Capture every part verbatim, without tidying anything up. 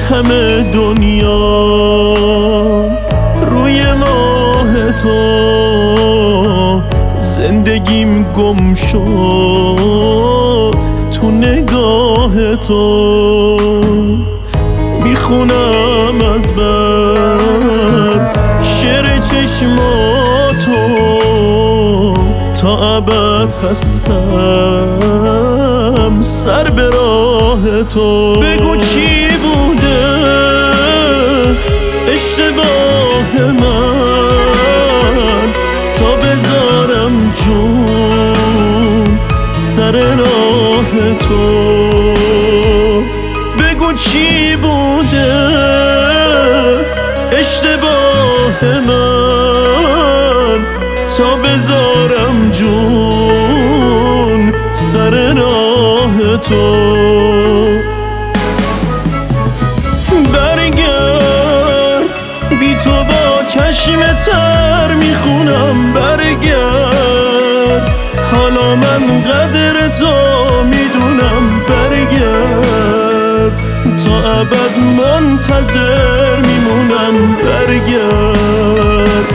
همه دنیا روی ماه تو، زندگیم گم شد تو نگاه تو. میخونم از بر شعر چشماتو، تا ابد هستم سر به راه تو. بگو چی بوده اشتباه من، تا بذارم جون سر راه تو. بگو چی بوده اشتباه من، تا بذارم جون سر راه تو. برگرد بی تو با چشم تر میخونم، برگرد حالا من قدر تو میدونم. برگرد تا ابد منتظر میمونم. برگرد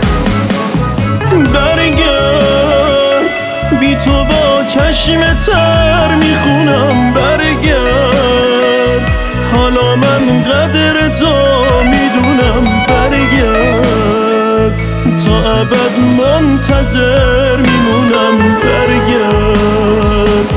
برگرد بی تو با چشم تر میخونم. برگرد حالا من قدر تو میدونم. برگرد تا ابد منتظر میمونم. برگرد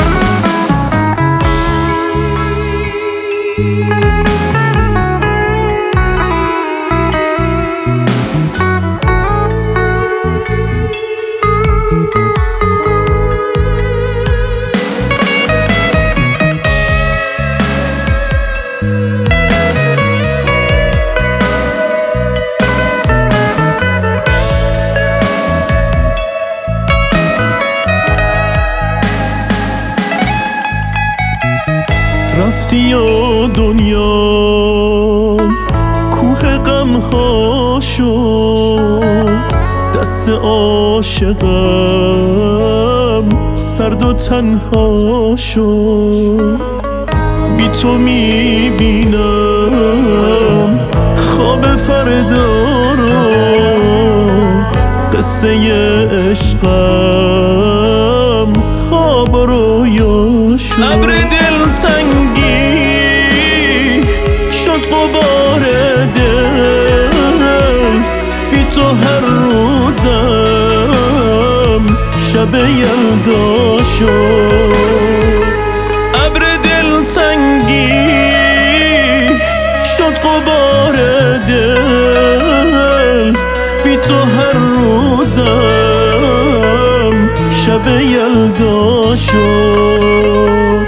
رفتی و دنیا کوه غم ها شد، دست عاشقم سرد و تنها شد. بی تو میبینم خواب فردا رو، قصه عشقم خواب رویا شد. ابر دلتنگی شد غبار دل، بی تو هر روزم شب یلدا شد. ابر دلتنگی شد غبار دل، بی تو هر روزم شب یلدا شد.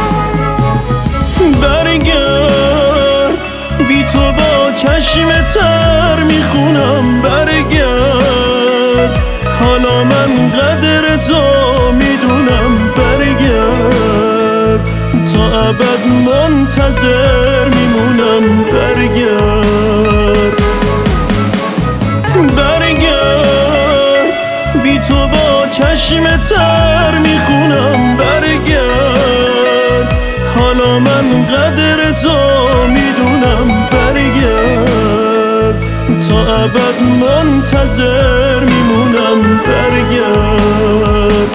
برگرد بی تو با چشم تر میخونم. برگرد حالا من قدر تو میدونم. برگرد تا ابد منتظر میمونم. برگرد برگرد بی تو با چشم تر میخونم. برگرد حالا من قدر تو میدونم. برگرد تا ابد منتظر میمونم. برگرد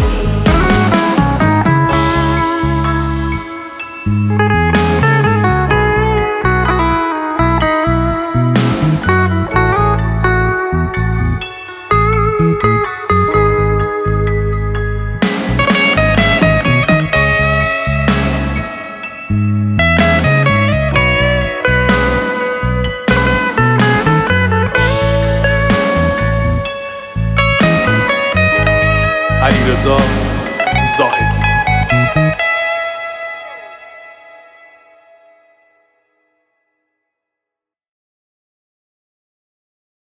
علیرضا زاهدی.